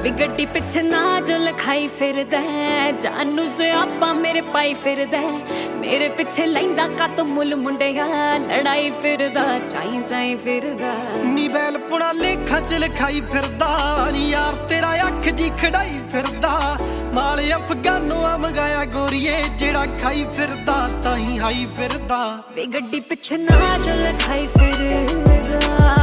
ਵੇ ਗੱਡੀ ਪਿੱਛੇ ਨਾ ਜੋ ਲਖਾਈ ਫਿਰਦਾ ਜਾਨੂ ਸਿਆਪਾ ਮੇਰੇ ਪਾਈ ਫਿਰਦਾ ਮੇਰੇ ਪਿੱਛੇ ਲੈਂਦਾ ਕੱਤ ਮੁੱਲ ਮੁੰਡਿਆ ਲੜਾਈ ਫਿਰਦਾ ਚਾਈ ਚਾਈ ਫਿਰਦਾ ਨੀ ਬੈਲ ਪੁਣਾ ਲੇਖਾਂ ਚ ਲਿਖਾਈ ਫਿਰਦਾ ਨੀ ਯਾਰ ਤੇਰਾ ਅੱਖ ਜੀ ਖੜਾਈ ਫਿਰਦਾ ਮਾਲ ਅਫਗਾਨੋਂ ਆ ਮੰਗਾਇਆ ਗੋਰੀਏ ਜਿਹੜਾ ਖਾਈ ਫਿਰਦਾ ਤਾਂ ਹੀ ਹਾਈ ਫਿਰਦਾ ਵੇ ਗੱਡੀ ਪਿੱਛੇ ਨਾ ਜੋ ਲਖਾਈ ਫਿਰਦਾ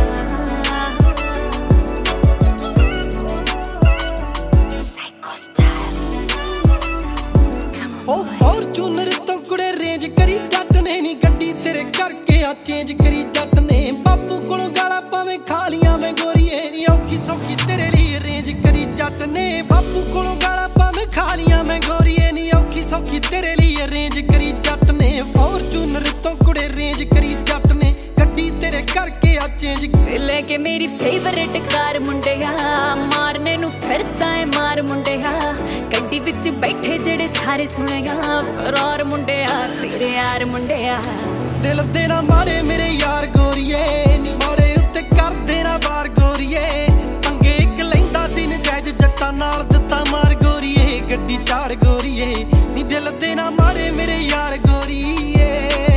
ਉਹ ਫੋਰਚੂਨਰ ਤੋਂ ਕੁੜੇ ਰੇਂਜ ਕਰੀ ਜੱਟ ਨੇ ਨੀ ਗੱਡੀ ਤੇਰੇ ਕਰਕੇ ਆ ਚੇਂਜ ਕਰੀ ਜੱਟ ਨੇ ਬਾਪੂ ਕੋਲੋਂ ਗਾਲਾਂ ਪਾਵੇਂ ਖਾ ਲੀਆਂ ਮੈਂ ਗੋਰੀਏ ਨੀ ਔਖੀ ਸੌਖੀ ਤੇਰੇ ਲਈ ਅਰੇਂਜ ਕਰੀ ਜੱਟ ਨੇ ਬਾਪੂ ਕੋਲੋਂ ਗਾਲਾਂ ਪਾਵੇਂ ਖਾ ਲੀਆਂ ਮੈਂ ਗੋਰੀਏ ਨੀ ਔਖੀ ਸੌਖੀ ਤੇਰੇ ਲਈ ਅਰੇਂਜ ਕਰੀ ਜੱਟ ਨੇ ਫੋਰਚੂਨਰ ਤੋਂ ਕੁੜੇ ਰੇਂਜ ਕਰੀ ਜੱਟ ਨੇ ਗੱਡੀ ਤੇਰੇ ਕਰਕੇ ਆ ਚੇਂਜ ਲੈ ਕੇ ਮੇਰੀ ਫੇਵਰੇਟ ਕਾਰ ਮੁੰਡਿਆ ਮਾਰਨੇ ਨੂੰ ਫਿਰਦਾ ਏ ਮਾਰ ਮੁੰਡਿਆ ਗੱਡੀ ਵਿੱਚ ਬੈਠੇ ਜਿਹੜੇ ਸਾਰੇ ਸੁਣਿਆ ਫਰਾਰ ਮੁੰਡਿਆ ਤੇਰੇ ਯਾਰ ਮੁੰਡਿਆ ਦਿਲ ਦੇ ਨਾ ਮਾਰੇ ਮੇਰੇ ਯਾਰ ਗੋਰੀਏ ਨੀ ਮਾਰੇ ਉੱਤੇ ਕਰਦੇ ਨਾ ਵਾਰ ਗੋਰੀਏ ਪੰਗੇ ਇੱਕ ਲੈਂਦਾ ਸੀ ਨਜਾਇਜ਼ ਜੱਟਾਂ ਨਾਲ ਦਿੱਤਾ ਮਾਰ ਗੋਰੀਏ ਗੱਡੀ ਚਾੜ ਗੋਰੀਏ ਨੀ ਦਿਲ ਦੇ ਨਾ ਮਾਰੇ ਮੇਰੇ ਯਾਰ ਗੋਰੀਏ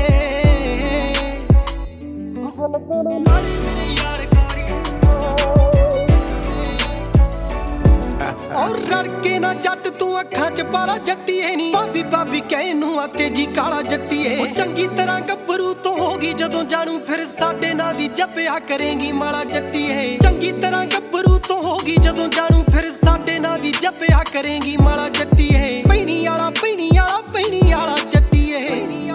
ਔਰ ਰੜਕੇ ਨਾ ਜੱਟ ਤੂੰ ਅੱਖਾਂ ਚ ਪਾਲਾ ਜੱਟੀਏ ਨੀ ਭਾਬੀ ਭਾਬੀ ਕਹੇ ਨੂੰ ਆ ਤੇਜੀ ਕਾਲਾ ਜੱਟੀਏ ਉਹ ਚੰਗੀ ਤਰ੍ਹਾਂ ਗੱਭਰੂ ਤੋਂ ਹੋਗੀ ਜਦੋਂ ਜਾਣੂ ਫਿਰ ਸਾਡੇ ਨਾਂ ਦੀ ਜੱਪਿਆ ਕਰੇਗੀ ਮਾਲਾ ਜੱਟੀਏ ਚੰਗੀ ਤਰ੍ਹਾਂ ਗੱਭਰੂ ਤੋਂ ਹੋਗੀ ਜਦੋਂ ਜਾਣੂ ਫਿਰ ਸਾਡੇ ਨਾਂ ਦੀ ਜੱਪਿਆ ਕਰੇਗੀ ਮਾਲਾ ਜੱਟੀਏ ਪੈਣੀ ਵਾਲਾ ਪੈਣੀ ਵਾਲਾ ਪੈਣੀ ਵਾਲਾ ਜੱਟੀਏ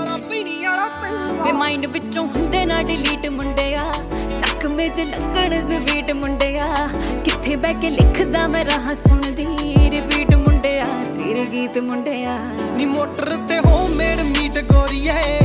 ਵੇ ਮਾਈਂਡ ਵਿੱਚੋਂ ਹੁੰਦੇ ਨਾ ਡਿਲੀਟ ਮੁੰਡਿਆ ਚੱਕਵੇਂ ਚ ਲੱਗਣ ਸਵੀਟ ਮੁੰਡਿਆ ਕਿੱਥੇ ਬਹਿ ਕੇ ਲਿਖਦਾ ਮੈਂ ਰਾਹ ਸੁਣਦੀ ਰਿਪੀਟ ਮੁੰਡਿਆ ਤੇਰੇ ਗੀਤ ਮੁੰਡਿਆ ਨੀ ਮੋਟਰ ਤੇ ਹੋਮਮੇਡ ਮੀਟ ਗੋਰੀਏ